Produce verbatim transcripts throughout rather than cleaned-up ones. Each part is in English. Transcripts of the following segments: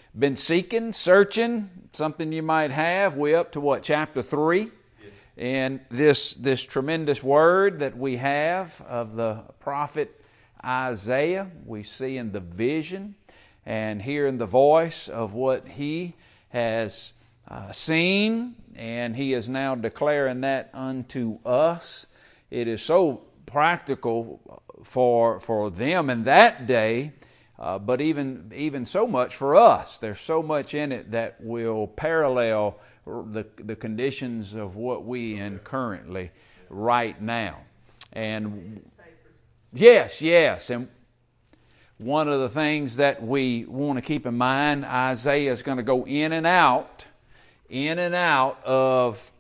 been seeking, searching, something you might have. We're up to what, chapter three? Yes. And this, this tremendous word that we have of the prophet Isaiah, we see in the vision and hearing the voice of what he has uh, seen, and he is now declaring that unto us. It is so practical for for them in that day, uh, but even even so much for us. There's so much in it that will parallel the the conditions of what we in currently right now. And yes, yes, and one of the things that we want to keep in mind, Isaiah is going to go in and out, in and out of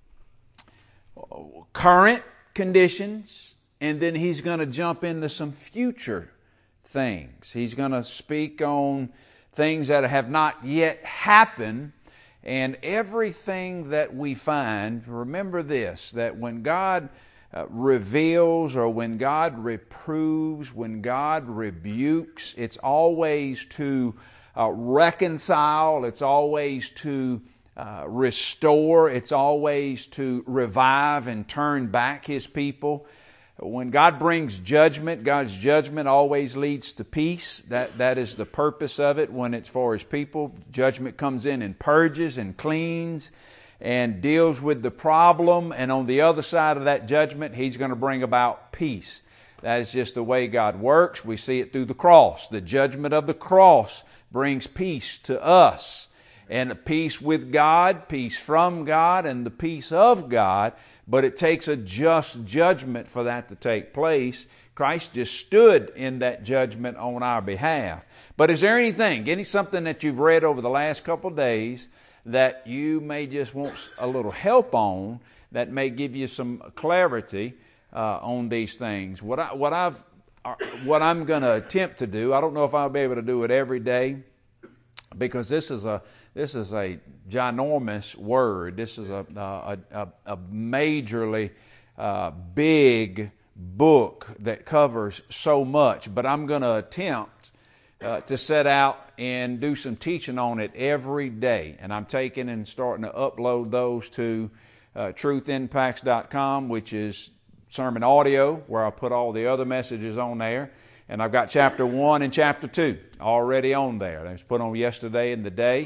current conditions, and then he's going to jump into some future things. He's going to speak on things that have not yet happened, and everything that we find, remember this, that when God Uh, reveals, or when God reproves, when God rebukes, it's always to uh, reconcile, it's always to uh, restore, it's always to revive and turn back His people. When God brings judgment, God's judgment always leads to peace. That, that is the purpose of it when it's for His people. Judgment comes in and purges and cleans and deals with the problem, and on the other side of that judgment, He's going to bring about peace. That is just the way God works. We see it through the cross. The judgment of the cross brings peace to us, and peace with God, peace from God, and the peace of God, but it takes a just judgment for that to take place. Christ just stood in that judgment on our behalf. But is there anything, any something that you've read over the last couple of days that you may just want a little help on, that may give you some clarity uh, on these things? What I, what I've, what I'm going to attempt to do, I don't know if I'll be able to do it every day, because this is a this is a ginormous word. This is a a, a, a majorly uh, big book that covers so much. But I'm going to attempt Uh, to set out and do some teaching on it every day. And I'm taking and starting to upload those to uh, truth impacts dot com, which is sermon audio, where I put all the other messages on there. And I've got chapter one and chapter two already on there. They was put on yesterday and the day.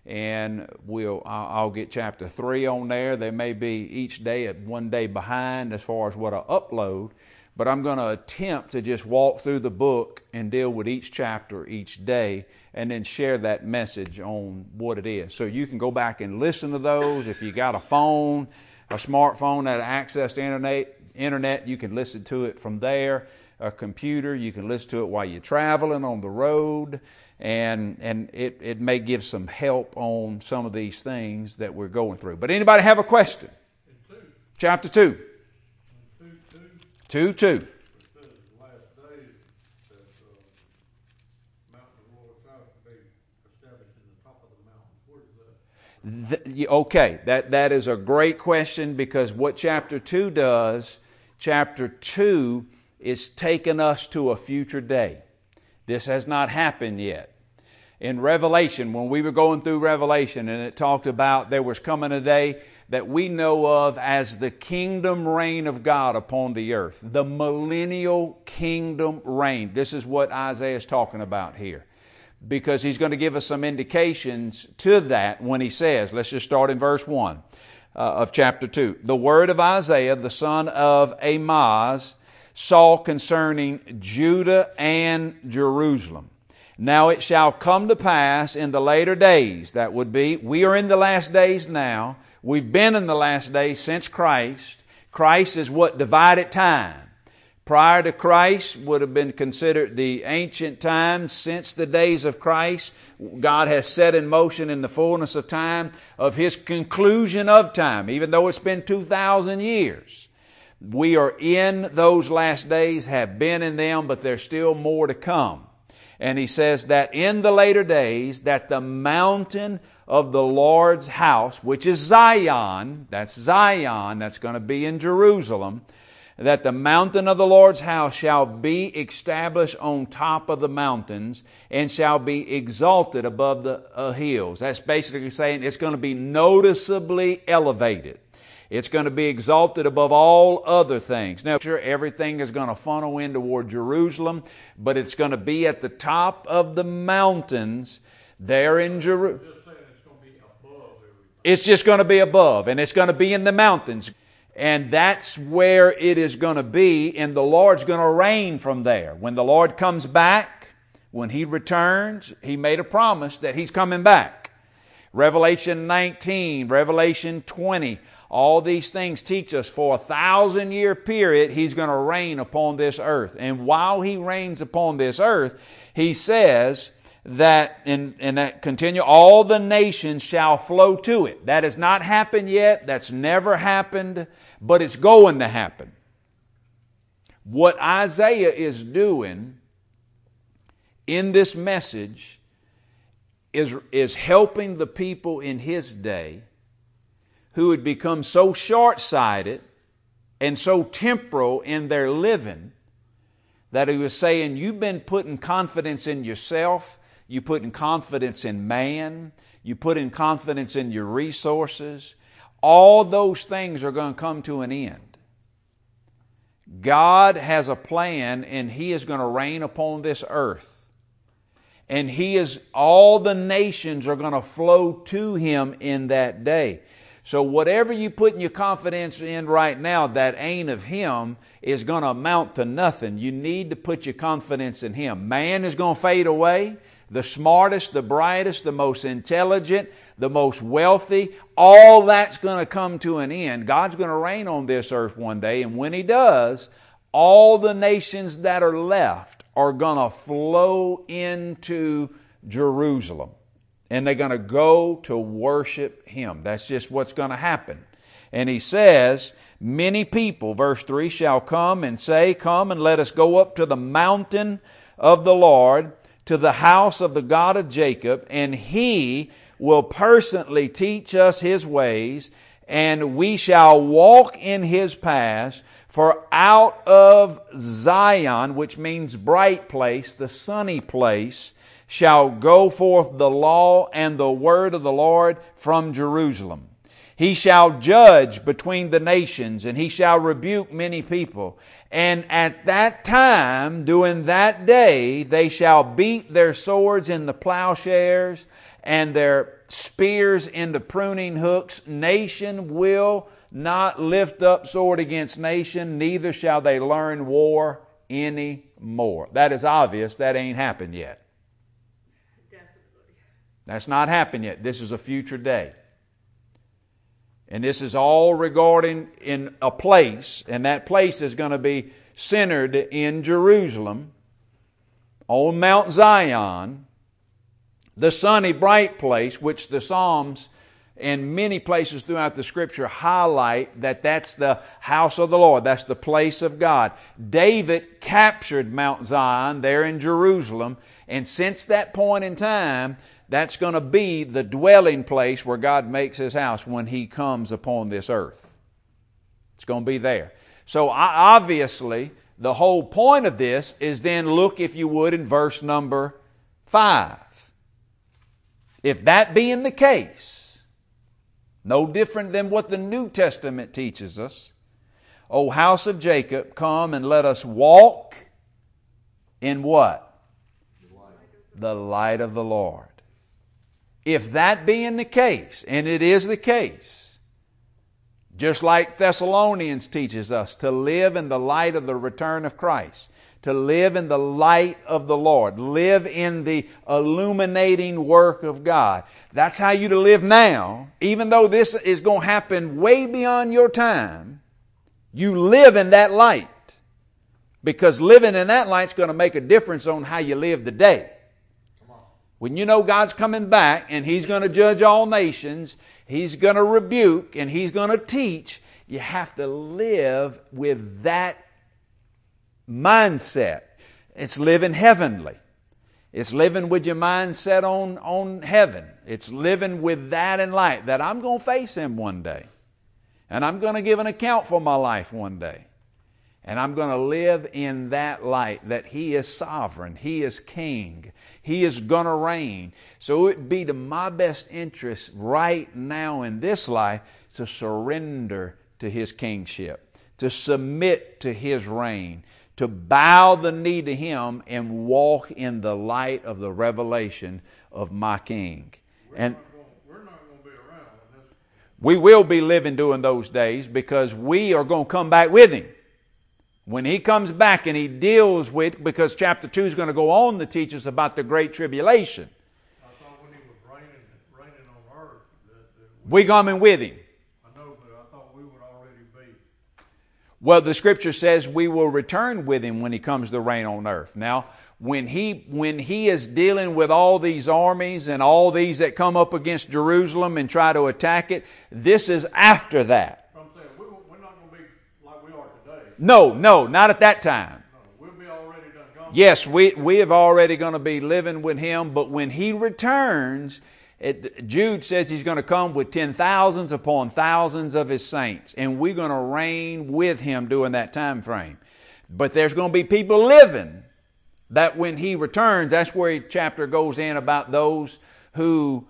And we'll I'll get chapter three on there. They may be each day at one day behind as far as what I upload. But I'm going to attempt to just walk through the book and deal with each chapter each day, and then share that message on what it is. So you can go back and listen to those. If you got a phone, a smartphone that access to internet, internet, you can listen to it from there. A computer, you can listen to it while you're traveling on the road, and and it, it may give some help on some of these things that we're going through. But anybody have a question? Chapter two. Two, two. The, okay, that, that is a great question, because what chapter two does, chapter two is taking us to a future day. This has not happened yet. In Revelation, when we were going through Revelation, and it talked about there was coming a day that we know of as the kingdom reign of God upon the earth. The millennial kingdom reign. This is what Isaiah is talking about here, because he's going to give us some indications to that when he says, let's just start in verse one uh, of chapter two. The word of Isaiah, the son of Amoz, saw concerning Judah and Jerusalem. Now it shall come to pass in the later days, that would be, we are in the last days now. We've been in the last days since Christ. Christ is what divided time. Prior to Christ would have been considered the ancient times. Since the days of Christ, God has set in motion in the fullness of time of His conclusion of time, even though it's been two thousand years. We are in those last days, have been in them, but there's still more to come. And he says that in the later days, that the mountain of the Lord's house, which is Zion, that's Zion, that's going to be in Jerusalem, that the mountain of the Lord's house shall be established on top of the mountains and shall be exalted above the uh, hills. That's basically saying it's going to be noticeably elevated. It's going to be exalted above all other things. Now, sure, everything is going to funnel in toward Jerusalem, but it's going to be at the top of the mountains there in Jerusalem. It's just going to be above, and it's going to be in the mountains. And that's where it is going to be, and the Lord's going to reign from there. When the Lord comes back, when He returns, He made a promise that He's coming back. Revelation nineteen, Revelation twenty, all these things teach us for a thousand year period He's going to reign upon this earth. And while He reigns upon this earth, He says that, in, in that continue, all the nations shall flow to it. That has not happened yet. That's never happened, but it's going to happen. What Isaiah is doing in this message is, is helping the people in his day who had become so short-sighted and so temporal in their living that he was saying, you've been putting confidence in yourself, you putting confidence in man, you putting confidence in your resources. All those things are going to come to an end. God has a plan, and He is going to reign upon this earth. And He is, all the nations are going to flow to Him in that day. So whatever you putting your confidence in right now that ain't of Him is going to amount to nothing. You need to put your confidence in Him. Man is going to fade away. The smartest, the brightest, the most intelligent, the most wealthy, all that's going to come to an end. God's going to reign on this earth one day, and when He does, all the nations that are left are going to flow into Jerusalem. And they're going to go to worship Him. That's just what's going to happen. And He says, many people, verse three, shall come and say, come and let us go up to the mountain of the Lord, to the house of the God of Jacob, and He will personally teach us His ways, and we shall walk in His paths. For out of Zion, which means bright place, the sunny place, shall go forth the law and the word of the Lord from Jerusalem. He shall judge between the nations, and He shall rebuke many people. And at that time, during that day, they shall beat their swords in the plowshares and their spears in the pruning hooks. Nation will not lift up sword against nation, neither shall they learn war any more. That is obvious. That ain't happened yet. Definitely. That's not happened yet. This is a future day. And this is all regarding in a place, and that place is going to be centered in Jerusalem, on Mount Zion, the sunny bright place, which the Psalms and many places throughout the Scripture highlight that that's the house of the Lord. That's the place of God. David captured Mount Zion there in Jerusalem, and since that point in time, that's going to be the dwelling place where God makes His house when He comes upon this earth. It's going to be there. So obviously, the whole point of this is then look, if you would, in verse number five. If that being the case, no different than what the New Testament teaches us, O house of Jacob, come and let us walk in what? The light of the Lord. If that being the case, and it is the case, just like Thessalonians teaches us, to live in the light of the return of Christ, to live in the light of the Lord, live in the illuminating work of God. That's how you to live now. Even though this is going to happen way beyond your time, you live in that light. Because living in that light is going to make a difference on how you live today. When you know God's coming back and He's going to judge all nations, He's going to rebuke and He's going to teach, you have to live with that mindset. It's living heavenly. It's living with your mind set on, on heaven. It's living with that in light, that I'm going to face Him one day. And I'm going to give an account for my life one day. And I'm going to live in that light, that He is sovereign. He is king. He is going to reign. So it would be to my best interest right now in this life to surrender to His kingship, to submit to His reign, to bow the knee to Him and walk in the light of the revelation of my King. We're And not gonna, we're not going to be around in this. we will be living during those days because we are going to come back with Him. When He comes back and He deals with, because chapter two is going to go on to teach us about the Great Tribulation. I thought when He was reigning, reigning on earth, that, that We coming with Him. I know, but I thought we would already be. Well, the Scripture says we will return with Him when He comes to reign on earth. Now, when He when He is dealing with all these armies and all these that come up against Jerusalem and try to attack it, this is after that. I'm saying we, we're not going to be like we are today. No, no, not at that time. No, we'll be already done gone. Yes, we, we have already going to be living with Him, but when He returns, it, Jude says He's going to come with ten thousands upon thousands of His saints, and we're going to reign with Him during that time frame. But there's going to be people living that when He returns, that's where the chapter goes in about those who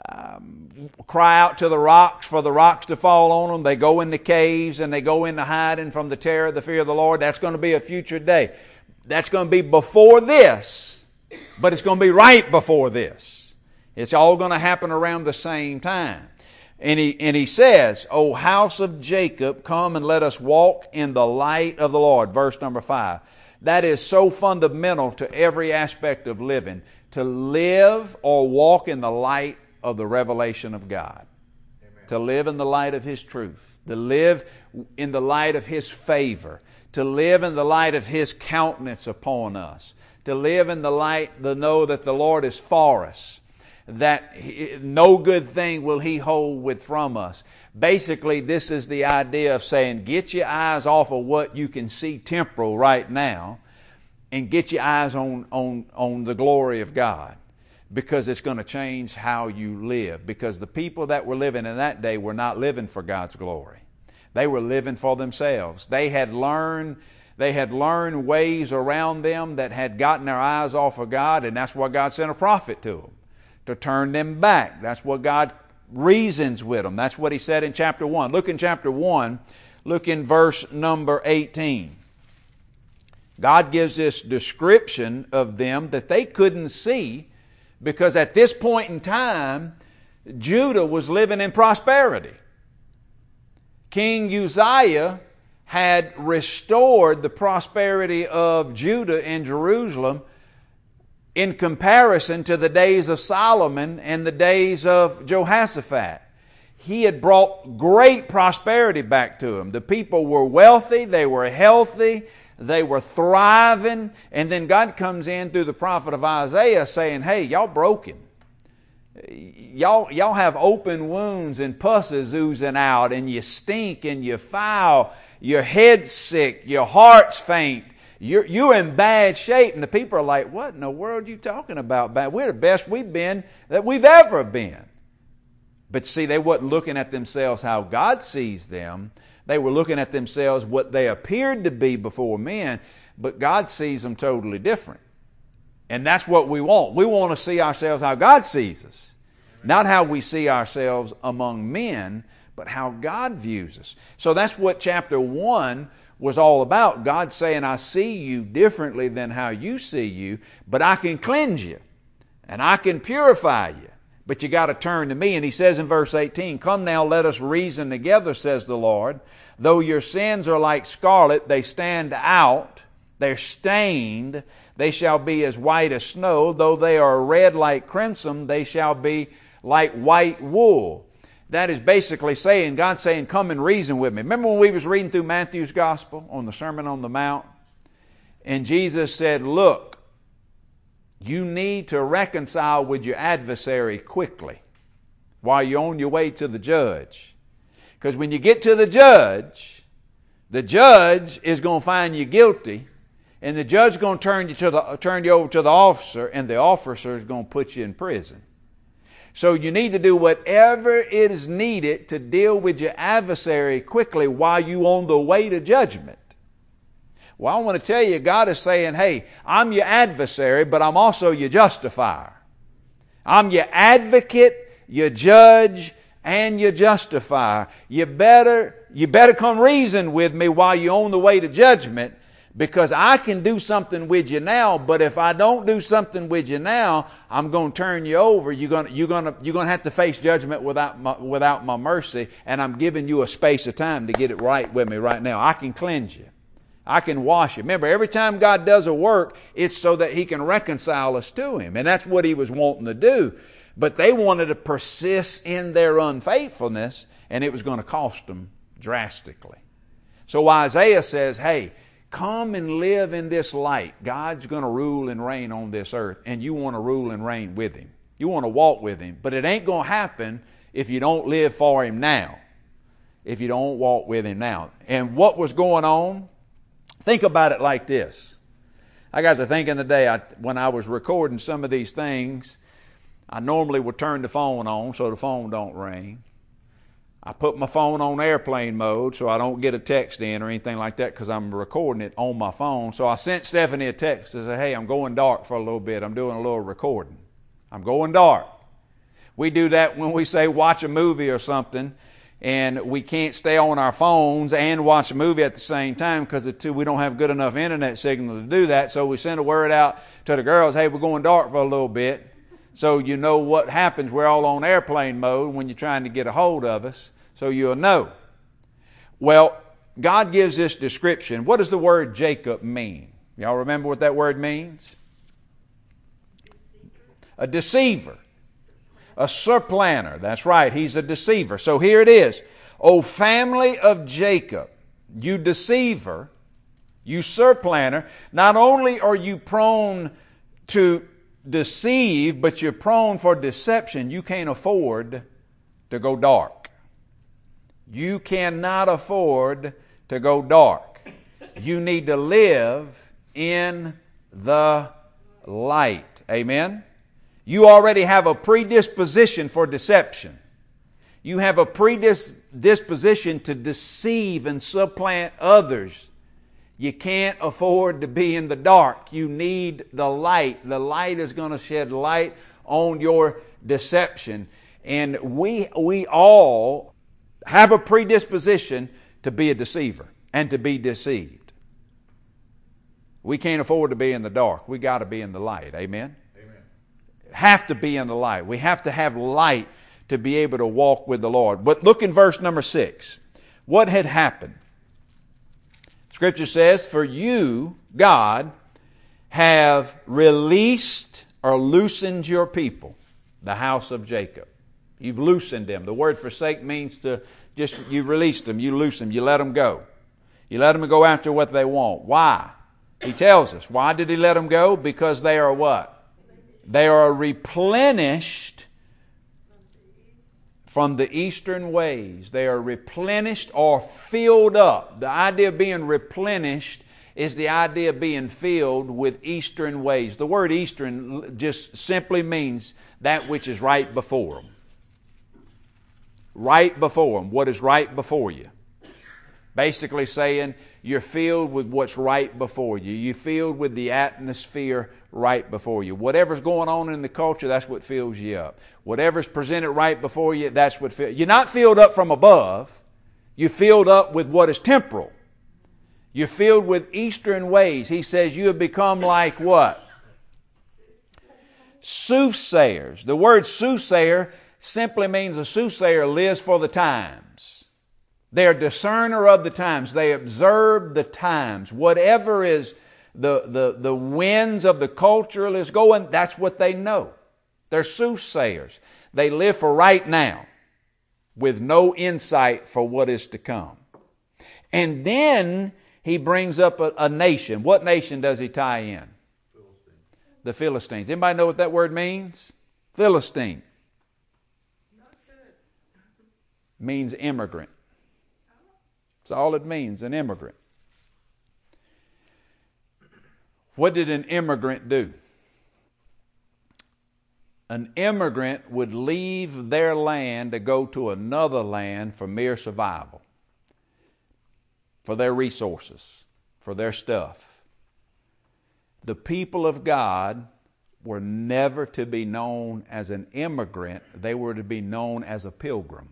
um, cry out to the rocks for the rocks to fall on them. They go into caves and they go into hiding from the terror, the fear of the Lord. That's going to be a future day. That's going to be before this, but it's going to be right before this. It's all going to happen around the same time. And he, and he says, O house of Jacob, come and let us walk in the light of the Lord. Verse number five. That is so fundamental to every aspect of living. To live or walk in the light of the revelation of God. Amen. To live in the light of His truth. To live in the light of His favor. To live in the light of His countenance upon us. To live in the light, to know that the Lord is for us. That he, no good thing will He hold with from us. Basically, this is the idea of saying, get your eyes off of what you can see temporal right now and get your eyes on, on, on the glory of God, because it's going to change how you live. Because the people that were living in that day were not living for God's glory. They were living for themselves. They had learned, they had learned ways around them that had gotten their eyes off of God, and that's why God sent a prophet to them, to turn them back. That's what God reasons with them. That's what He said in chapter one. Look in chapter one, look in verse number eighteen. God gives this description of them that they couldn't see, because at this point in time, Judah was living in prosperity. King Uzziah had restored the prosperity of Judah and Jerusalem in comparison to the days of Solomon and the days of Jehoshaphat. He had brought great prosperity back to him. The people were wealthy, they were healthy, they were thriving, and then God comes in through the prophet of Isaiah saying, hey, y'all broken. Y'all, y'all have open wounds and pusses oozing out, and you stink and you foul, your head's sick, your heart's faint. You're, you're in bad shape. And the people are like, what in the world are you talking about? We're the best we've been that we've ever been. But see, they wasn't looking at themselves how God sees them. They were looking at themselves what they appeared to be before men, but God sees them totally different. And that's what we want. We want to see ourselves how God sees us. Not how we see ourselves among men, but how God views us. So that's what chapter one was all about. God saying, I see you differently than how you see you, but I can cleanse you and I can purify you. But you got to turn to me. And He says in verse eighteen, come now, let us reason together, says the Lord. Though your sins are like scarlet, they stand out. They're stained. They shall be as white as snow. Though they are red like crimson, they shall be like white wool. That is basically saying, God's saying, come and reason with me. Remember when we was reading through Matthew's Gospel on the Sermon on the Mount? And Jesus said, look, you need to reconcile with your adversary quickly while you're on your way to the judge. Because when you get to the judge, the judge is going to find you guilty, and the judge is going to turn you to the turn you over to the officer, and the officer is going to put you in prison. So you need to do whatever it is needed to deal with your adversary quickly while you're on the way to judgment. Well, I want to tell you, God is saying, hey, I'm your adversary, but I'm also your justifier. I'm your advocate, your judge, and your justifier. You better, you better come reason with me while you're on the way to judgment, because I can do something with you now, but if I don't do something with you now, I'm going to turn you over. You're going to, you're going to, you're going to have to face judgment without my, without my mercy, and I'm giving you a space of time to get it right with me right now. I can cleanse you. I can wash you. Remember, every time God does a work, it's so that He can reconcile us to Him, and that's what He was wanting to do. But they wanted to persist in their unfaithfulness, and it was going to cost them drastically. So Isaiah says, hey, come and live in this light. God's going to rule and reign on this earth, and you want to rule and reign with Him. You want to walk with Him. But it ain't going to happen if you don't live for Him now, if you don't walk with Him now. And what was going on? Think about it like this. I got to thinking today, I, when I was recording some of these things, I normally would turn the phone on so the phone don't ring. I put my phone on airplane mode so I don't get a text in or anything like that, because I'm recording it on my phone. So I sent Stephanie a text and said, hey, I'm going dark for a little bit. I'm doing a little recording. I'm going dark. We do that when we say watch a movie or something, and we can't stay on our phones and watch a movie at the same time because we don't have good enough internet signal to do that. So we send a word out to the girls, hey, we're going dark for a little bit. So you know what happens. We're all on airplane mode when you're trying to get a hold of us. So you'll know. Well, God gives this description. What does the word Jacob mean? Y'all remember what that word means? A deceiver. A supplanter. That's right. He's a deceiver. So here it is. O family of Jacob, you deceiver, you supplanter, not only are you prone to deceive, but you're prone for deception. You can't afford to go dark. You cannot afford to go dark. You need to live in the light. Amen? You already have a predisposition for deception. You have a predisposition to deceive and supplant others. You can't afford to be in the dark. You need the light. The light is going to shed light on your deception. And we, we all have a predisposition to be a deceiver and to be deceived. We can't afford to be in the dark. We got to be in the light. Amen? Amen. Have to be in the light. We have to have light to be able to walk with the Lord. But look in verse number six. What had happened? Scripture says, for you, God, have released or loosened your people, the house of Jacob. You've loosened them. The word forsake means to just, you release them, you loose them, you let them go. You let them go after what they want. Why? He tells us. Why did He let them go? Because they are what? They are replenished from the eastern ways. They are replenished or filled up. The idea of being replenished is the idea of being filled with eastern ways. The word eastern just simply means that which is right before them. Right before them. What is right before you? Basically saying you're filled with what's right before you. You're filled with the atmosphere right before you. Whatever's going on in the culture, that's what fills you up. Whatever's presented right before you, that's what fills you. You're not filled up from above. You're filled up with what is temporal. You're filled with eastern ways. He says you have become like what? Soothsayers. The word soothsayer simply means a soothsayer lives for the times. They are discerner of the times. They observe the times. Whatever is the, the, the winds of the culture is going, that's what they know. They're soothsayers. They live for right now with no insight for what is to come. And then he brings up a, a nation. What nation does he tie in? Philistines. The Philistines. Anybody know what that word means? Philistine. Means immigrant. That's all it means, an immigrant. What did an immigrant do? An immigrant would leave their land to go to another land for mere survival, for their resources, for their stuff. The people of God were never to be known as an immigrant. They were to be known as a pilgrim.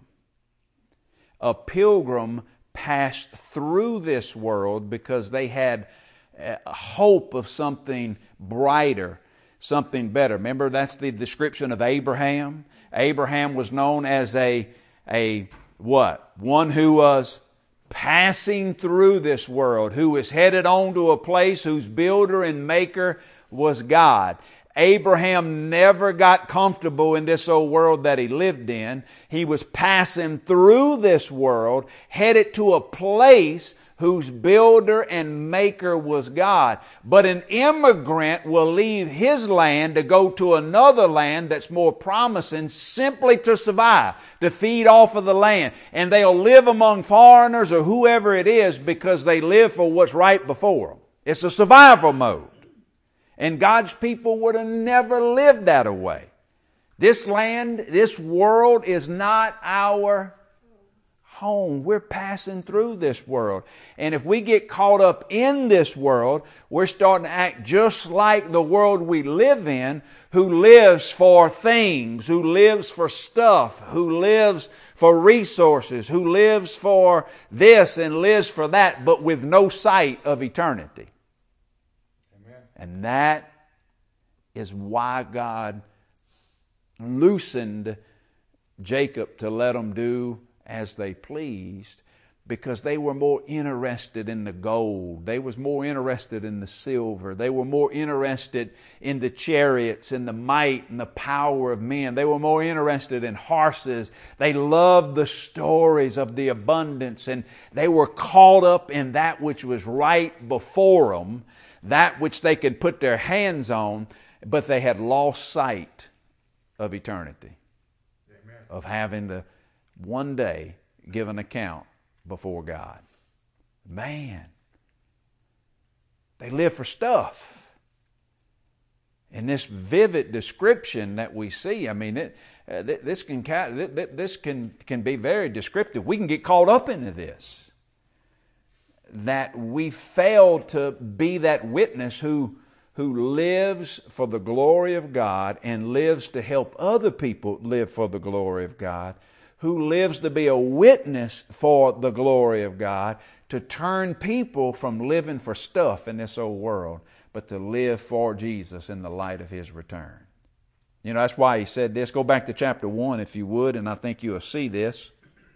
A pilgrim passed through this world because they had a hope of something brighter, something better. Remember, that's the description of Abraham. Abraham was known as a, a what? One who was passing through this world, who was headed on to a place whose builder and maker was God. Abraham never got comfortable in this old world that he lived in. He was passing through this world, headed to a place whose builder and maker was God. But an immigrant will leave his land to go to another land that's more promising simply to survive, to feed off of the land. And they'll live among foreigners or whoever it is because they live for what's right before them. It's a survival mode. And God's people would have never lived that way. This land, this world is not our home. We're passing through this world. And if we get caught up in this world, we're starting to act just like the world we live in, who lives for things, who lives for stuff, who lives for resources, who lives for this and lives for that, but with no sight of eternity. And that is why God loosened Jacob to let them do as they pleased, because they were more interested in the gold. They was more interested in the silver. They were more interested in the chariots and the might and the power of men. They were more interested in horses. They loved the stories of the abundance, and they were caught up in that which was right before them, that which they could put their hands on, but they had lost sight of eternity. Amen. Of having to one day give an account before God. Man, they live for stuff. And this vivid description that we see, I mean, it, uh, this can this can can be very descriptive. We can get caught up into this. That we fail to be that witness who, who lives for the glory of God and lives to help other people live for the glory of God, who lives to be a witness for the glory of God, to turn people from living for stuff in this old world, but to live for Jesus in the light of His return. You know, that's why he said this. Go back to chapter one if you would, and I think you'll see this.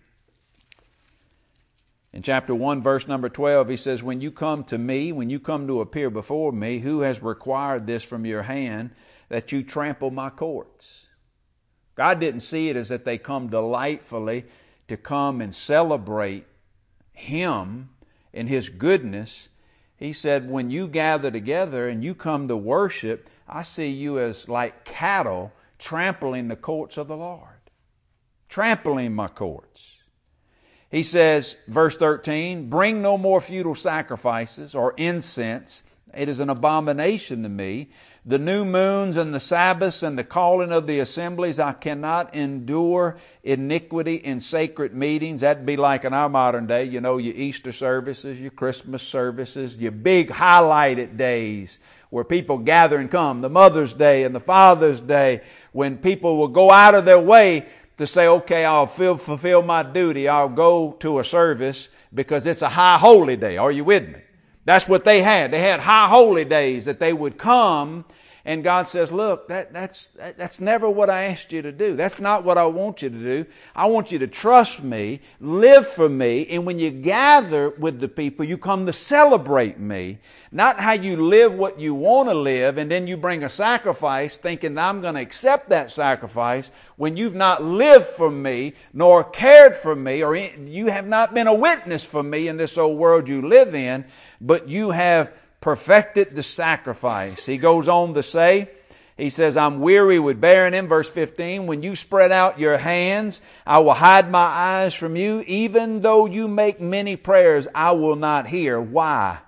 In chapter one, verse number twelve, he says, when you come to me, when you come to appear before me, who has required this from your hand, that you trample my courts? God didn't see it as that they come delightfully to come and celebrate Him and His goodness. He said, when you gather together and you come to worship, I see you as like cattle trampling the courts of the Lord. Trampling my courts. He says, verse thirteen, bring no more futile sacrifices or incense. It is an abomination to me. The new moons and the Sabbaths and the calling of the assemblies, I cannot endure iniquity in sacred meetings. That'd be like in our modern day, you know, your Easter services, your Christmas services, your big highlighted days where people gather and come. The Mother's Day and the Father's Day, when people will go out of their way to say, okay, I'll fulfill my duty. I'll go to a service because it's a high holy day. Are you with me? That's what they had. They had high holy days that they would come, and God says, look, that, that's, that, that's never what I asked you to do. That's not what I want you to do. I want you to trust me, live for me, and when you gather with the people, you come to celebrate me. Not how you live what you want to live, and then you bring a sacrifice thinking that I'm going to accept that sacrifice when you've not lived for me, nor cared for me, or you have not been a witness for me in this old world you live in, but you have perfected the sacrifice. He goes on to say, he says, I'm weary with bearing him. Verse fifteen, when you spread out your hands, I will hide my eyes from you. Even though you make many prayers, I will not hear. Why?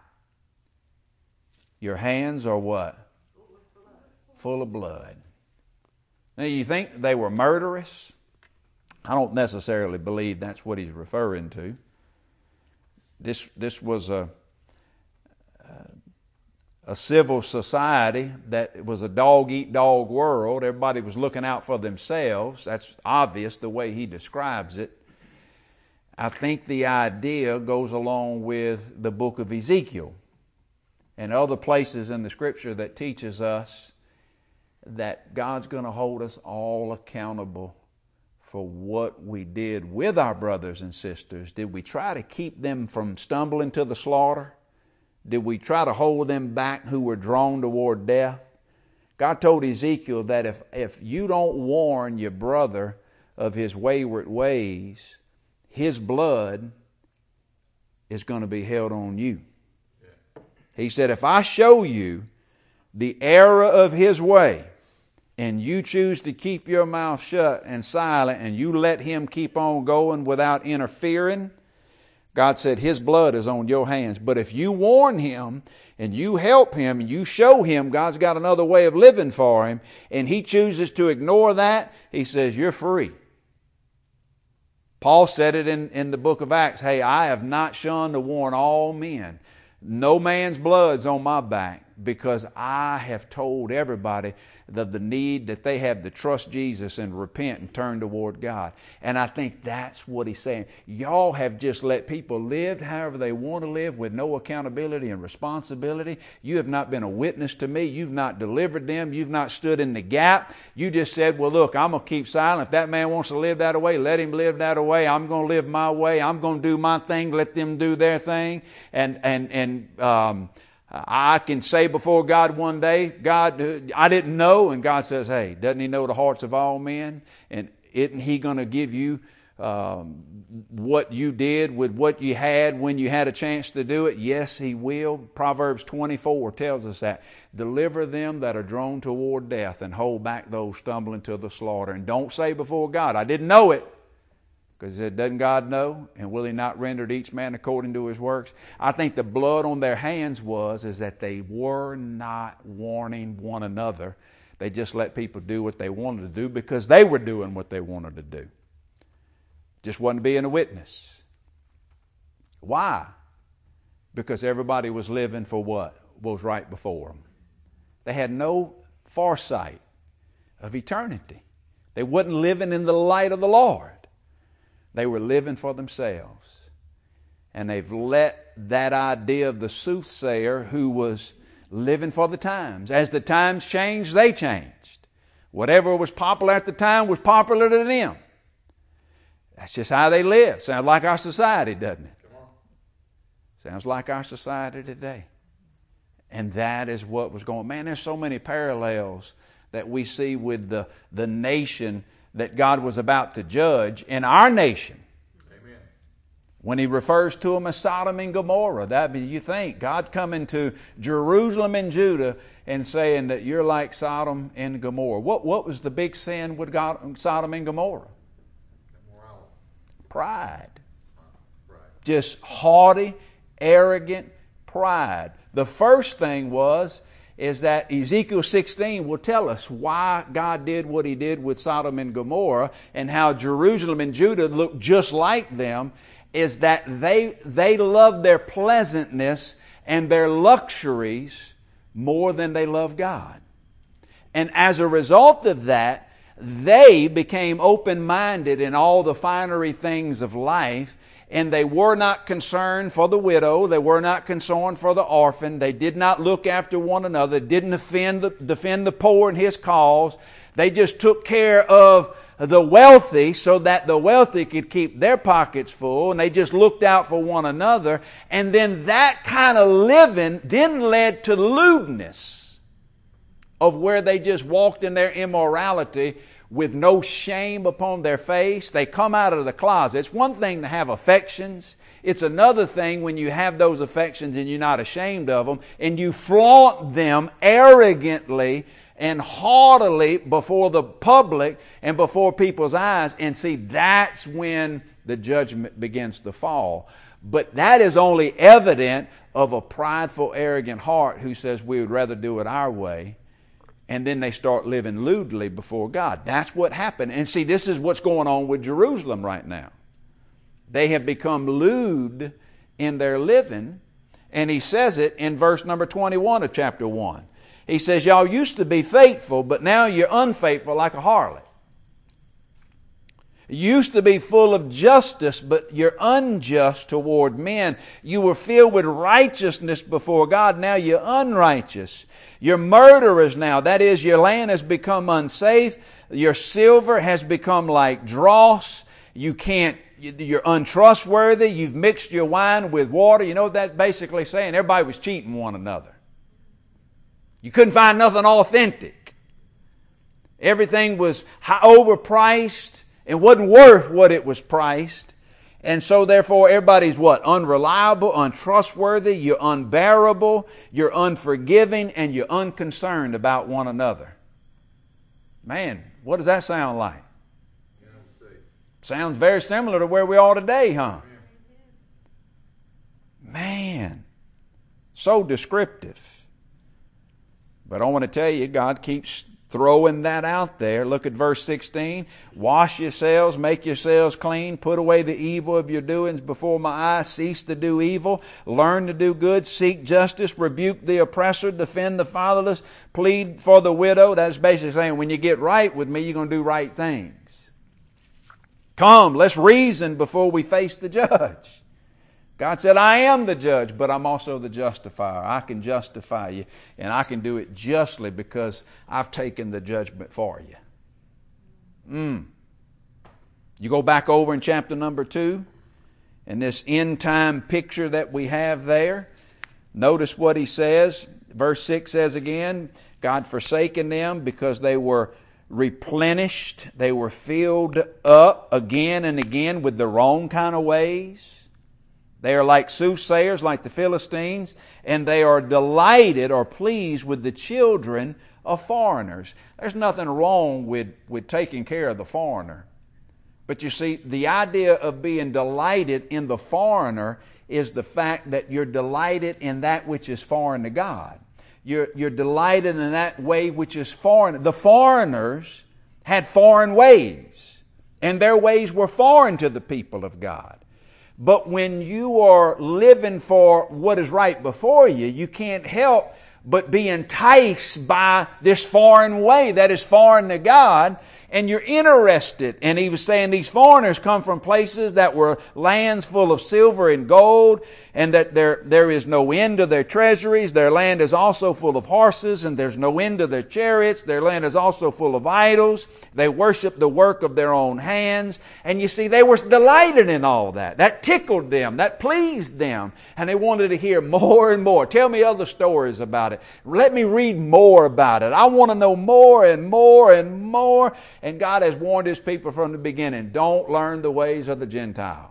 Your hands are what? Full of blood. Now you think they were murderous? I don't necessarily believe that's what he's referring to. This, this was a a civil society that was a dog-eat-dog world. Everybody was looking out for themselves. That's obvious the way he describes it. I think the idea goes along with the book of Ezekiel and other places in the Scripture that teaches us that God's going to hold us all accountable for what we did with our brothers and sisters. Did we try to keep them from stumbling to the slaughter? Did we try to hold them back who were drawn toward death? God told Ezekiel that if, if you don't warn your brother of his wayward ways, his blood is going to be held on you. He said, if I show you the error of his way, and you choose to keep your mouth shut and silent, and you let him keep on going without interfering, God said his blood is on your hands. But if you warn him and you help him and you show him God's got another way of living for him, and he chooses to ignore that, he says you're free. Paul said it in, in the book of Acts, hey, I have not shunned to warn all men. No man's blood's on my back, because I have told everybody of the need that they have to trust Jesus and repent and turn toward God. And I think that's what he's saying. Y'all have just let people live however they want to live with no accountability and responsibility. You have not been a witness to me. You've not delivered them. You've not stood in the gap. You just said, well, look, I'm going to keep silent. If that man wants to live that way, let him live that way. I'm going to live my way. I'm going to do my thing. Let them do their thing. And, and, and, um, I can say before God one day, God, I didn't know. And God says, hey, doesn't he know the hearts of all men? And isn't he going to give you um, what you did with what you had when you had a chance to do it? Yes, he will. Proverbs twenty-four tells us that. Deliver them that are drawn toward death and hold back those stumbling to the slaughter. And don't say before God, I didn't know it. Because doesn't God know? And will he not render to each man according to his works? I think the blood on their hands was is that they were not warning one another. They just let people do what they wanted to do because they were doing what they wanted to do. Just wasn't being a witness. Why? Because everybody was living for what was right before them. They had no foresight of eternity. They wasn't living in the light of the Lord. They were living for themselves. And they've let that idea of the soothsayer who was living for the times. As the times changed, they changed. Whatever was popular at the time was popular to them. That's just how they live. Sounds like our society, doesn't it? Sounds like our society today. And that is what was going on. Man, there's so many parallels that we see with the, the nation that God was about to judge in our nation. Amen. When he refers to them as Sodom and Gomorrah, that be, you think God coming to Jerusalem and Judah and saying that you're like Sodom and Gomorrah. What what was the big sin with God, Sodom and Gomorrah? Pride. Pride. Just haughty, arrogant pride. The first thing was is that Ezekiel sixteen will tell us why God did what he did with Sodom and Gomorrah and how Jerusalem and Judah looked just like them, is that they, they loved their pleasantness and their luxuries more than they loved God. And as a result of that, they became open-minded in all the finery things of life. And they were not concerned for the widow. They were not concerned for the orphan. They did not look after one another. Didn't defend the, defend the poor in his cause. They just took care of the wealthy so that the wealthy could keep their pockets full. And they just looked out for one another. And then that kind of living then led to lewdness, of where they just walked in their immorality with no shame upon their face. They come out of the closet. It's one thing to have affections. It's another thing when you have those affections and you're not ashamed of them and you flaunt them arrogantly and haughtily before the public and before people's eyes. And see, that's when the judgment begins to fall. But that is only evident of a prideful, arrogant heart who says we would rather do it our way. And then they start living lewdly before God. That's what happened. And see, this is what's going on with Jerusalem right now. They have become lewd in their living, And he says it in verse number twenty-one of chapter one. He says, y'all used to be faithful, but now you're unfaithful like a harlot. You used to be full of justice, but you're unjust toward men. You were filled with righteousness before God. Now you're unrighteous. You're murderers now. That is, your land has become unsafe. Your silver has become like dross. You can't, you're untrustworthy. You've mixed your wine with water. You know what that's basically saying? Everybody was cheating one another. You couldn't find nothing authentic. Everything was high, overpriced and wasn't worth what it was priced. And so therefore everybody's what? Unreliable, untrustworthy, you're unbearable, you're unforgiving, and you're unconcerned about one another. Man, what does that sound like? Sounds very similar to where we are today, huh? Man, so descriptive. But I want to tell you, God keeps throwing that out there. Look at verse sixteen. Wash yourselves, make yourselves clean, put away the evil of your doings before my eyes, cease to do evil, learn to do good, seek justice, rebuke the oppressor, defend the fatherless, plead for the widow. That's basically saying when you get right with me, you're going to do right things. Come, let's reason before we face the judge. God said, I am the judge, but I'm also the justifier. I can justify you, and I can do it justly because I've taken the judgment for you. Mm. You go back over in chapter number two, and this end time picture that we have there, notice what he says. Verse six says again, God forsaken them because they were replenished. They were filled up again and again with the wrong kind of ways. They are like soothsayers, like the Philistines, and they are delighted or pleased with the children of foreigners. There's nothing wrong with, with taking care of the foreigner. But you see, the idea of being delighted in the foreigner is the fact that you're delighted in that which is foreign to God. You're, you're delighted in that way which is foreign. The foreigners had foreign ways, and their ways were foreign to the people of God. But when you are living for what is right before you, you can't help but be enticed by this foreign way that is foreign to God, and you're interested. And he was saying these foreigners come from places that were lands full of silver and gold, and that there, there is no end to their treasuries. Their land is also full of horses, and there's no end to their chariots. Their land is also full of idols. They worship the work of their own hands. And you see, they were delighted in all that. That tickled them. That pleased them. And they wanted to hear more and more. Tell me other stories about it. Let me read more about it. I want to know more and more and more. And God has warned His people from the beginning, don't learn the ways of the Gentiles.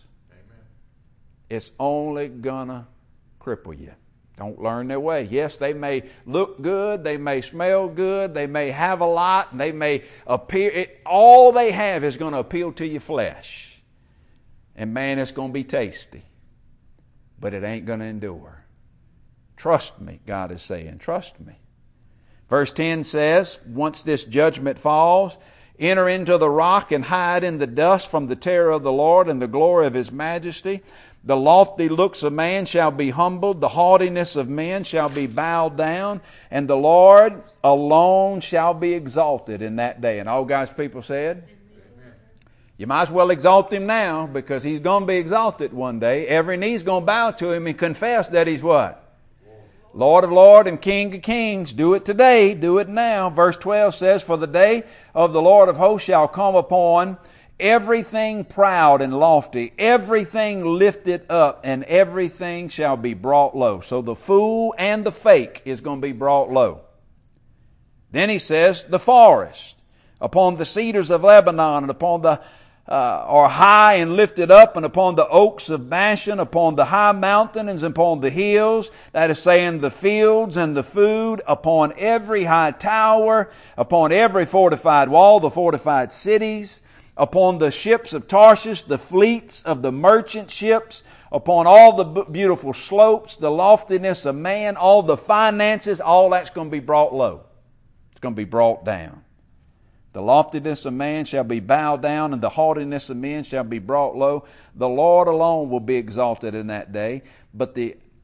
It's only gonna cripple you. Don't learn their way. Yes, they may look good, they may smell good, they may have a lot, they may appear, it, all they have is going to appeal to your flesh. And man, it's going to be tasty. But it ain't going to endure. Trust me, God is saying, trust me. Verse ten says, once this judgment falls, enter into the rock and hide in the dust from the terror of the Lord and the glory of His majesty. The lofty looks of man shall be humbled, the haughtiness of men shall be bowed down, and the Lord alone shall be exalted in that day. And all God's people said, amen. You might as well exalt Him now, because He's going to be exalted one day. Every knee's going to bow to Him and confess that He's what? Lord of Lords and King of Kings. Do it today. Do it now. Verse twelve says, for the day of the Lord of hosts shall come upon everything proud and lofty, everything lifted up, and everything shall be brought low. So the fool and the fake is going to be brought low. Then he says, the forest, upon the cedars of Lebanon, and upon the uh, are high and lifted up, and upon the oaks of Bashan, upon the high mountains, and upon the hills, that is saying the fields and the food, upon every high tower, upon every fortified wall, the fortified cities, upon the ships of Tarshish, the fleets of the merchant ships, upon all the beautiful slopes, the loftiness of man, all the finances, all that's going to be brought low. It's going to be brought down. The loftiness of man shall be bowed down, and the haughtiness of men shall be brought low. The Lord alone will be exalted in that day, but the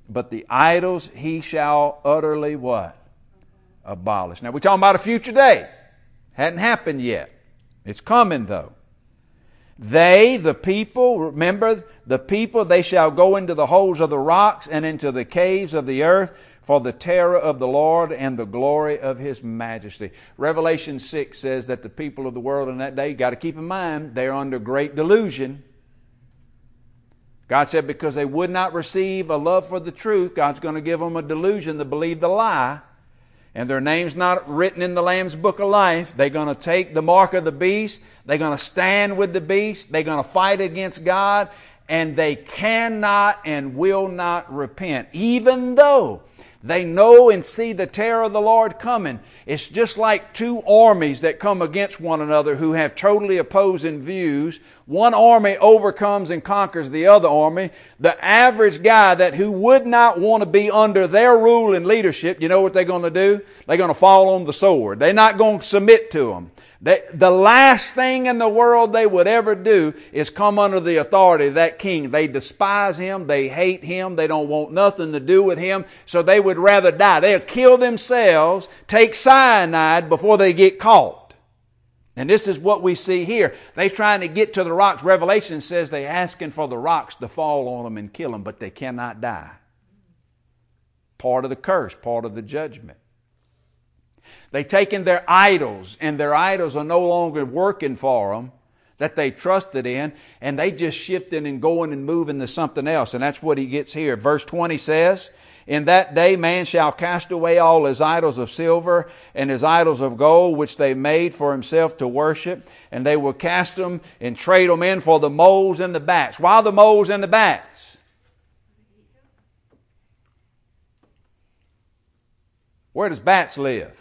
but the idols he shall utterly what? Abolish. Now we're talking about a future day. Hadn't happened yet. It's coming though. They, the people, remember, the people, they shall go into the holes of the rocks and into the caves of the earth for the terror of the Lord and the glory of His majesty. Revelation six says that the people of the world in that day, got to keep in mind, they're under great delusion. God said because they would not receive a love for the truth, God's going to give them a delusion to believe the lie. And their name's not written in the Lamb's Book of Life. They're going to take the mark of the beast. They're going to stand with the beast. They're going to fight against God. And they cannot and will not repent. Even though they know and see the terror of the Lord coming. It's just like two armies that come against one another who have totally opposing views. One army overcomes and conquers the other army. The average guy that who would not want to be under their rule and leadership, you know what they're going to do? They're going to fall on the sword. They're not going to submit to them. They, the last thing in the world they would ever do is come under the authority of that king. They despise him. They hate him. They don't want nothing to do with him. So they would rather die. They'll kill themselves, take cyanide before they get caught. And this is what we see here. They're trying to get to the rocks. Revelation says they're asking for the rocks to fall on them and kill them, but they cannot die. Part of the curse, part of the judgment. They've taken their idols, and their idols are no longer working for them that they trusted in, and they just shifting and going and moving to something else. And that's what he gets here. Verse twenty says, in that day man shall cast away all his idols of silver and his idols of gold, which they made for himself to worship, and they will cast them and trade them in for the moles and the bats. Why the moles and the bats? Where does bats live?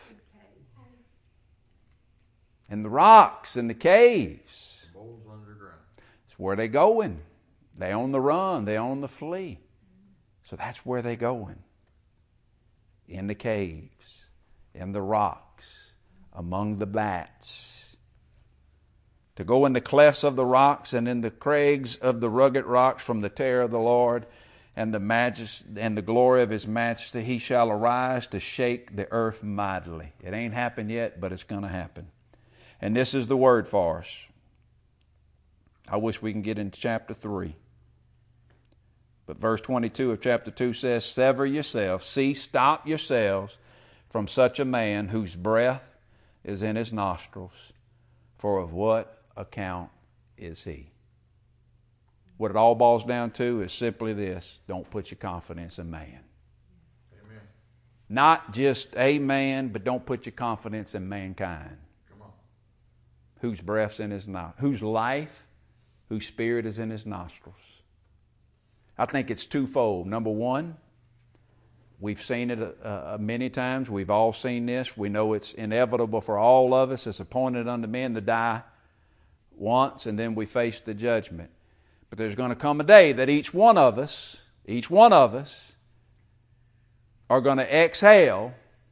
In the rocks, in the caves. Moles underground. It's where they going. They on the run. They on the flee. So that's where they going. In the caves, in the rocks, among the bats. To go in the clefts of the rocks and in the crags of the rugged rocks from the terror of the Lord and the majesty and the glory of His majesty, He shall arise to shake the earth mightily. It ain't happened yet, but it's going to happen. And this is the word for us. I wish we can get into chapter three. But verse twenty-two of chapter two says, sever yourselves, cease, stop yourselves from such a man whose breath is in his nostrils. For of what account is he? What it all boils down to is simply this: don't put your confidence in man. Amen. Not just a man, but don't put your confidence in mankind. Come on. Whose breath's in his nostrils, whose life, whose spirit is in his nostrils. I think it's twofold. Number one, we've seen it uh, many times. We've all seen this. We know it's inevitable for all of us. It's appointed unto men to die once, and then we face the judgment. But there's going to come a day that each one of us, each one of us, are going to exhale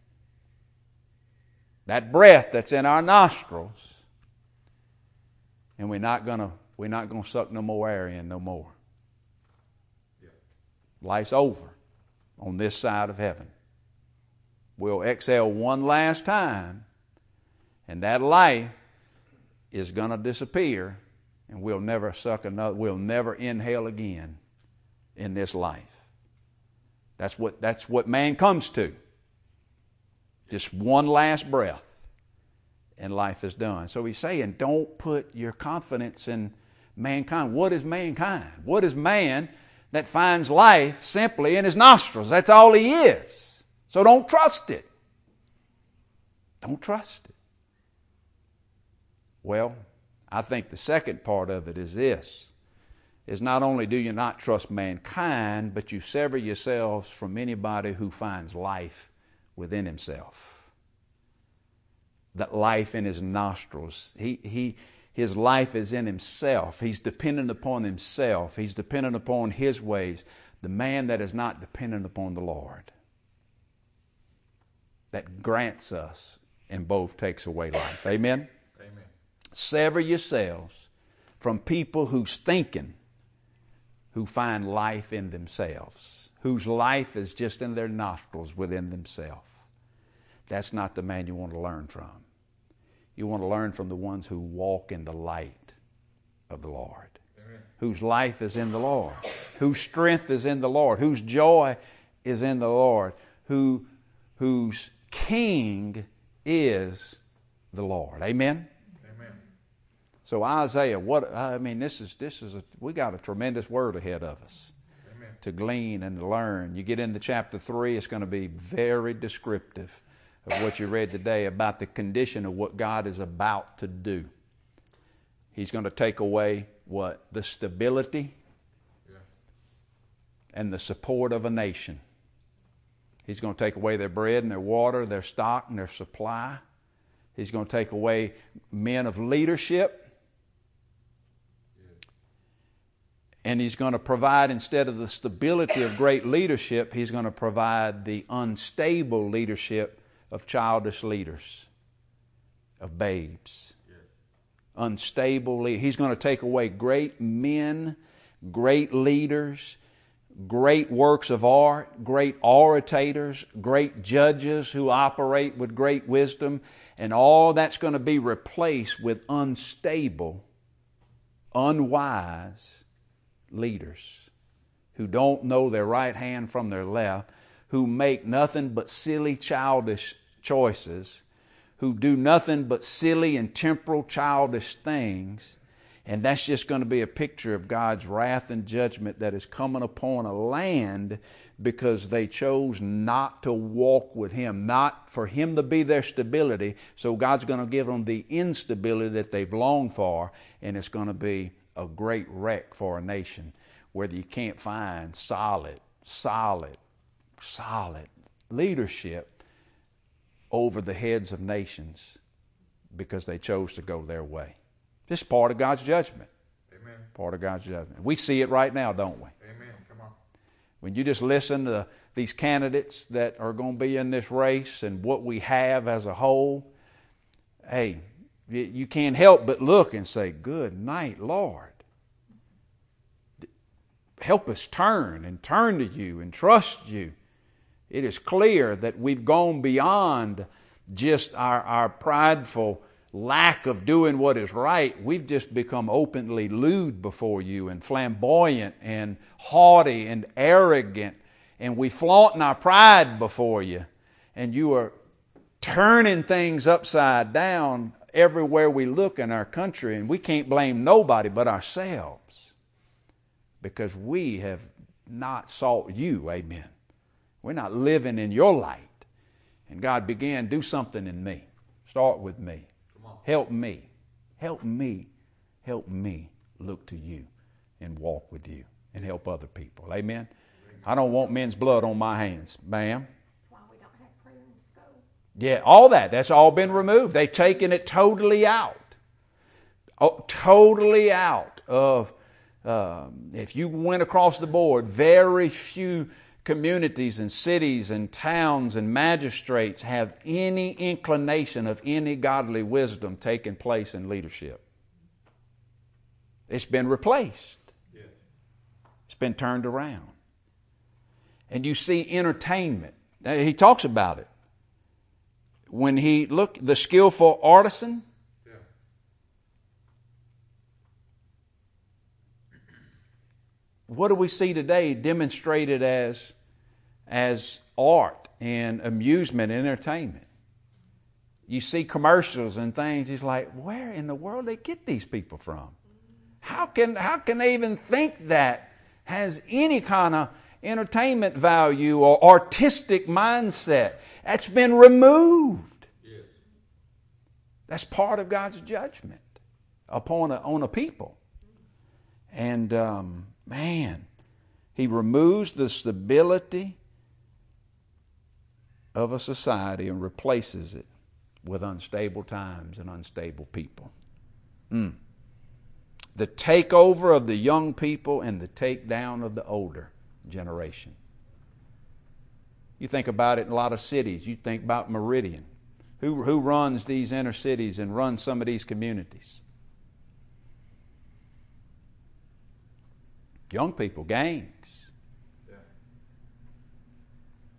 that breath that's in our nostrils, and we're not going to we're not going to suck no more air in no more. Yeah. Life's over on this side of heaven. We'll exhale one last time, and that life is going to disappear, and we'll never suck another. We'll never inhale again in this life. That's what that's what man comes to. Just one last breath, and life is done. So he's saying, don't put your confidence in mankind. What is mankind? What is man that finds life simply in his nostrils? That's all he is. So don't trust it. Don't trust it. Well, I think the second part of it is this, is not only do you not trust mankind, but you sever yourselves from anybody who finds life within himself. That life in his nostrils. He, he, his life is in himself. He's dependent upon himself. He's dependent upon his ways. The man that is not dependent upon the Lord, that grants us and both takes away life. Amen? Amen. Sever yourselves from people who's thinking, who find life in themselves, whose life is just in their nostrils within themselves. That's not the man you want to learn from. You want to learn from the ones who walk in the light of the Lord. Amen. Whose life is in the Lord. Whose strength is in the Lord. Whose joy is in the Lord. Who, whose King is the Lord. Amen? Amen. So Isaiah, what I mean, this is this is a, we got a tremendous word ahead of us. Amen. To glean and to learn. You get into chapter three, it's going to be very descriptive of what you read today about the condition of what God is about to do. He's going to take away what? The stability yeah. and the support of a nation. He's going to take away their bread and their water, their stock and their supply. He's going to take away men of leadership. Yeah. And He's going to provide, instead of the stability of great leadership, He's going to provide the unstable leadership of childish leaders, of babes. Yeah. Unstable. He's going to take away great men, great leaders, great works of art, great orators, great judges who operate with great wisdom, and all that's going to be replaced with unstable, unwise leaders who don't know their right hand from their left, who make nothing but silly, childish choices, who do nothing but silly and temporal, childish things. And that's just going to be a picture of God's wrath and judgment that is coming upon a land because they chose not to walk with Him, not for Him to be their stability. So God's going to give them the instability that they've longed for, and it's going to be a great wreck for a nation where you can't find solid, solid, solid leadership over the heads of nations because they chose to go their way. This is part of God's judgment. Amen. Part of God's judgment. We see it right now, don't we? Amen. Come on. When you just listen to these candidates that are going to be in this race and what we have as a whole, hey, you can't help but look and say, good night, Lord. Help us turn and turn to You and trust You. It is clear that we've gone beyond just our, our prideful lack of doing what is right. We've just become openly lewd before You and flamboyant and haughty and arrogant, and we flaunt our pride before You, and You are turning things upside down everywhere we look in our country, and we can't blame nobody but ourselves because we have not sought You. Amen. We're not living in Your light. And God began, do something in me. Start with me. Help me. Help me. Help me look to You and walk with You and help other people. Amen? I don't want men's blood on my hands. Ma'am? That's why we don't have prayer in school. Yeah, all that. That's all been removed. They've taken it totally out. Oh, totally out of, um, if you went across the board, very few communities and cities and towns and magistrates have any inclination of any godly wisdom taking place in leadership. It's been replaced. Yes. It's been turned around. And you see entertainment. He talks about it. When he look the skillful artisan. Yeah. What do we see today demonstrated as as art and amusement and entertainment? You see commercials and things. It's like, where in the world they get these people from? How can how can they even think that has any kind of entertainment value or artistic mindset? That's been removed. Yes. That's part of God's judgment upon a, on a people. And um, man, He removes the stability of a society and replaces it with unstable times and unstable people. Mm. The takeover of the young people and the takedown of the older generation. You think about it in a lot of cities. You think about Meridian. Who, who runs these inner cities and runs some of these communities? Young people, gangs. Yeah.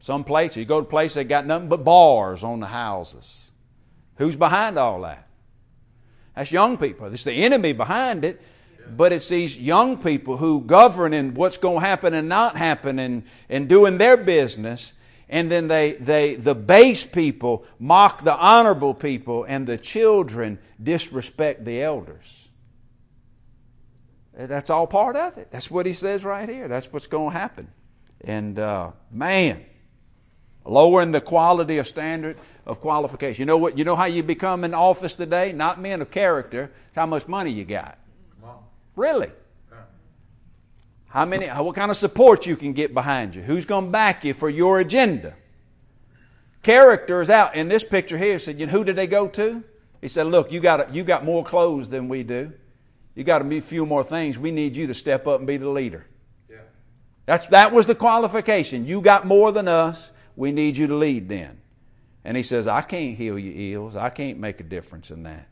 Some places, you go to a place, they got nothing but bars on the houses. Who's behind all that? That's young people. It's the enemy behind it. But it's these young people who govern in what's going to happen and not happen and, and doing their business. And then they, they, the base people mock the honorable people, and the children disrespect the elders. That's all part of it. That's what he says right here. That's what's going to happen. And uh, man, lowering the quality of standard of qualification. You know what? You know how you become in office today? Not men of character. It's how much money you got. Really? How many? What kind of support you can get behind you? Who's going to back you for your agenda? Character is out. In this picture here, said, you know, who did they go to? He said, look, you got you got more clothes than we do. You got a few more things. We need you to step up and be the leader. Yeah. That's that was the qualification. You got more than us. We need you to lead then. And he says, I can't heal your ills. I can't make a difference in that.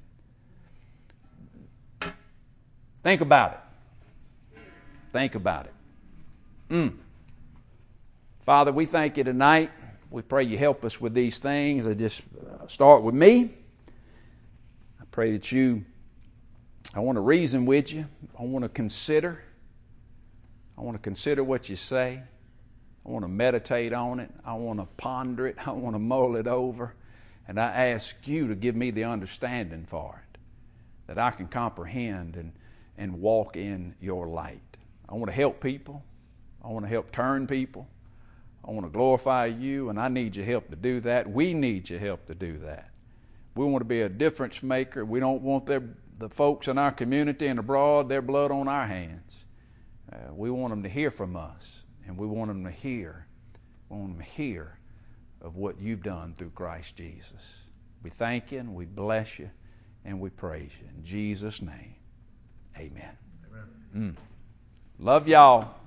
Think about it. Think about it. Mm. Father, we thank you tonight. We pray you help us with these things. I just start with me. I pray that you, I want to reason with you. I want to consider. I want to consider what you say. I want to meditate on it. I want to ponder it. I want to mull it over. And I ask you to give me the understanding for it, that I can comprehend and and walk in your light. I want to help people. I want to help turn people. I want to glorify you, and I need your help to do that. We need your help to do that. We want to be a difference maker. We don't want their, the folks in our community and abroad, their blood on our hands. Uh, we want them to hear from us, and we want them to hear, we want them to hear of what you've done through Christ Jesus. We thank you, and we bless you, and we praise you. In Jesus' name. Amen. Amen. Mm. Love y'all.